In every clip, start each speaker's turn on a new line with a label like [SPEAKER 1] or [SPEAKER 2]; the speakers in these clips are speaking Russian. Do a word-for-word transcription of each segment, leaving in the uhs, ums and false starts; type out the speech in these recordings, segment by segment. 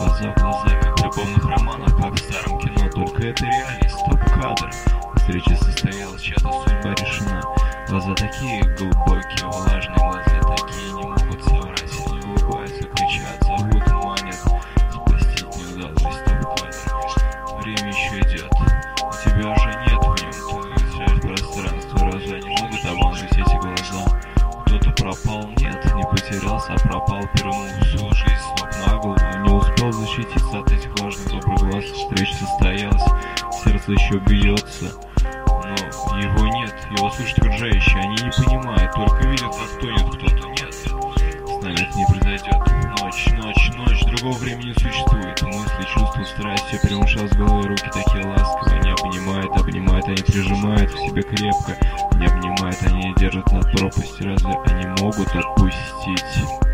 [SPEAKER 1] Глаза в глаза, как в любовных романах, как в старом кино. Только это реальность, стоп-кадр. Встреча состоялась, чья-то судьба решена. Глаза такие глубокие, влажные, глаза такие не могут соврать. Они улыбаются, кричат, зовут, манят. Спастить не удалось, стоп-кадр. Время еще идет, у тебя уже нет в нем. Ты теряешь пространство, разве они могут обмануть эти глаза? Кто-то пропал, нет, не потерялся, а пропал, перевернул всю жизнь с ног на голову. Не успел защититься от этих влажных добрых глаз. Встреча состоялась, сердце еще бьется, но его нет, его слышат окружающие, они не понимают, только видят, как тонет кто-то. Нет, с нами это не произойдет. Ночь, ночь, ночь, другого времени не существует. Мысли, чувства, страсть, все перемешалось в голове, руки такие ласковые. Не обнимают, обнимают, они прижимают к себе крепко. Не обнимают, они держат над пропастью. Разве они могут отпустить?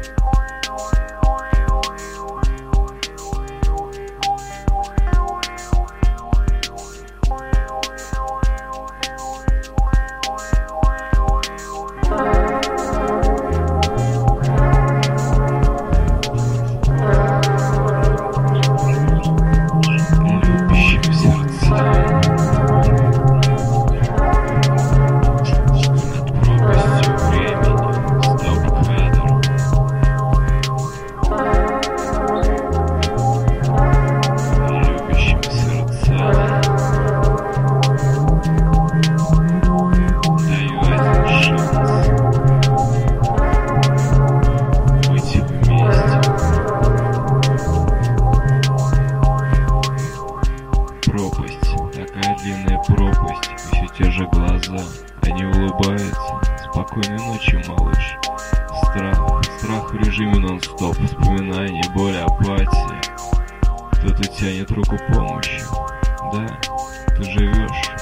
[SPEAKER 1] Пропасть, такая длинная пропасть, все те же глаза, они улыбаются. Спокойной ночи, малыш. Страх, страх в режиме нон-стоп, вспоминания, боль, апатия. Кто-то тянет руку помощи. Да, ты живешь.